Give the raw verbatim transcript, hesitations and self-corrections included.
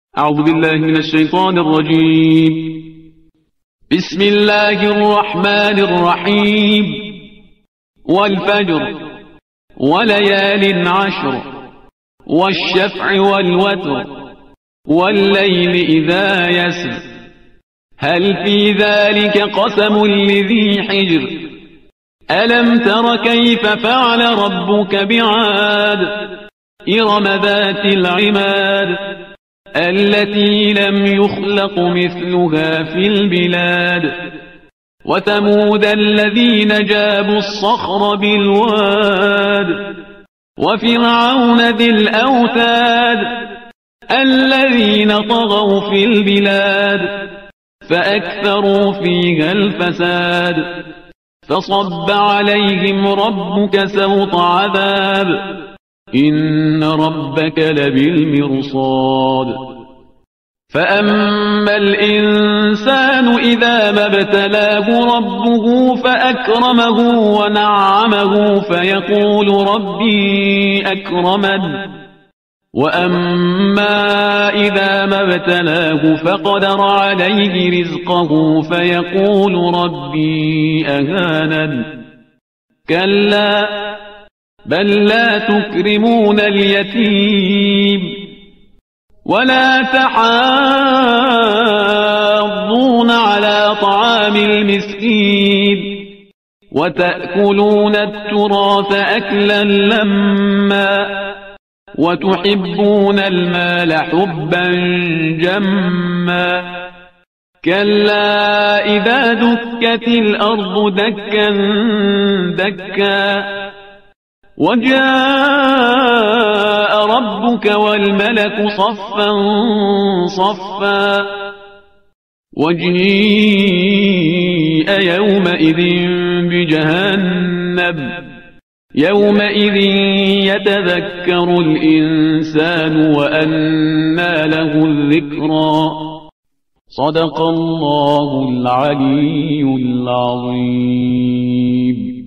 أعوذ بالله من الشيطان الرجيم. بسم الله الرحمن الرحيم. والفجر وليال عشر والشفع والوتر والليل إذا يسر هل في ذلك قسم لذي حجر ألم تر كيف فعل ربك بعاد إرم ذات العماد التي لم يخلق مثلها في البلاد وثمود الذين جابوا الصخر بالواد وفرعون ذي الأوتاد الذين طغوا في البلاد فأكثروا فيها الفساد فصب عليهم ربك سوط عذاب إن ربك لبالمرصاد فأما الإنسان إذا ما ابتلاه ربه فأكرمه ونعمه فيقول ربي أكرمن وأما إذا ما ابتلاه فقدر عليه رزقه فيقول ربي أهانن كلا بل لا تكرمون اليتيم ولا تحاضون على طعام المسكين وتأكلون التراث أكلا لما وتحبون المال حبا جما كلا إذا دكت الأرض دكا دكا وجاء ربك والملك صفا صفا وجيء يومئذ بجهنم يومئذ يتذكر الإنسان وأنى له الذكرى صدق الله العلي العظيم.